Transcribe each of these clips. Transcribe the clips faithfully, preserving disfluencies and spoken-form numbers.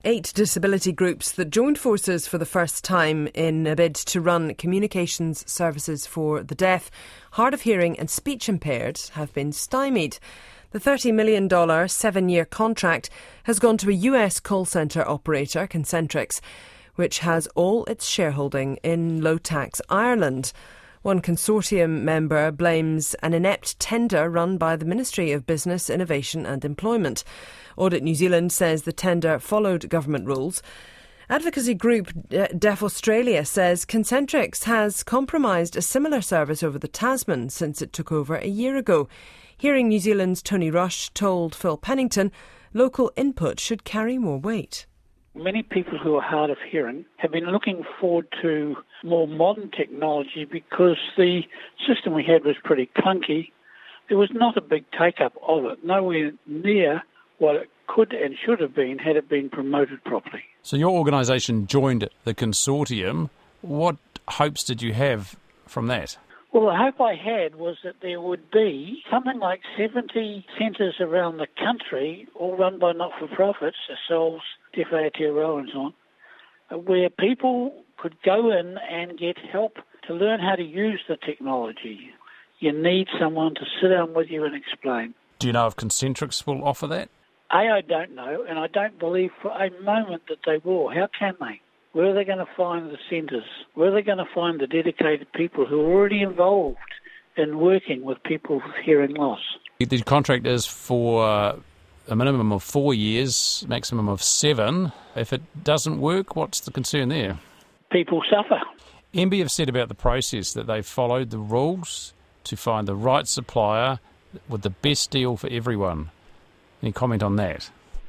Eight disability groups that joined forces for the first time in a bid to run communications services for the deaf, hard of hearing and speech impaired have been stymied. The thirty million dollars seven-year contract has gone to a U S call centre operator, Concentrix, which has all its shareholding in low-tax Ireland. One consortium member blames an inept tender run by the Ministry of Business, Innovation and Employment. Audit New Zealand says the tender followed government rules. Advocacy group Deaf Australia says Concentrix has compromised a similar service over the Tasman since it took over a year ago. Hearing New Zealand's Tony Rush told Phil Pennington local input should carry more weight. Many people who are hard of hearing have been looking forward to more modern technology because the system we had was pretty clunky. There was not a big take-up of it, nowhere near what it could and should have been had it been promoted properly. So your organisation joined the consortium. What hopes did you have from that? Well, the hope I had was that there would be something like seventy centres around the country, all run by not-for-profits, ourselves, Deaf Aotearoa and so on, where people could go in and get help to learn how to use the technology. You need someone to sit down with you and explain. Do you know if Concentrix will offer that? A, I don't know, and I don't believe for a moment that they will. How can they? Where are they going to find the centres? Where are they going to find the dedicated people who are already involved in working with people with hearing loss? The contract is for uh, a minimum of four years, maximum of seven. If it doesn't work, what's the concern there? People suffer. M B I have said about the process that they've followed the rules to find the right supplier with the best deal for everyone. Any comment on that?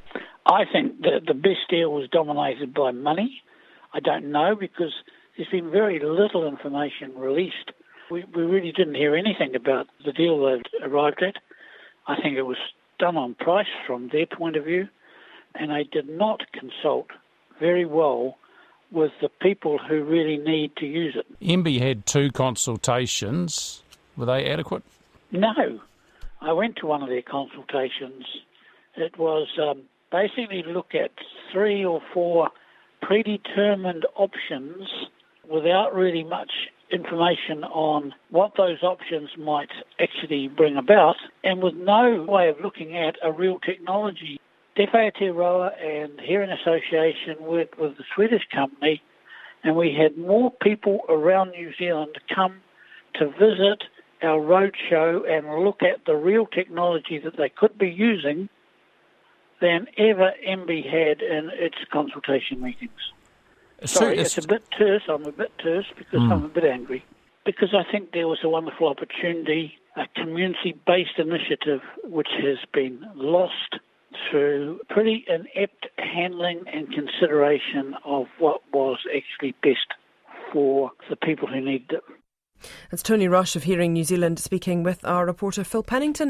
I think that the best deal was dominated by money. I don't know because there's been very little information released. We, we really didn't hear anything about the deal they've arrived at. I think it was done on price from their point of view, and they did not consult very well with the people who really need to use it. M B I had two consultations. Were they adequate? No. I went to one of their consultations. It was um, basically look at three or four predetermined options without really much information on what those options might actually bring about, and with no way of looking at a real technology. Deaf Aotearoa and Hearing Association worked with the Swedish company, and we had more people around New Zealand come to visit our roadshow and look at the real technology that they could be using than ever M B I had in its consultation meetings. So Sorry, it's, it's a bit terse. I'm a bit terse because mm. I'm a bit angry. Because I think there was a wonderful opportunity, a community-based initiative which has been lost through pretty inept handling and consideration of what was actually best for the people who needed it. That's Tony Rush of Hearing New Zealand speaking with our reporter Phil Pennington.